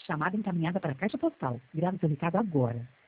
Chamada encaminhada para a caixa postal. Grave seu recado agora.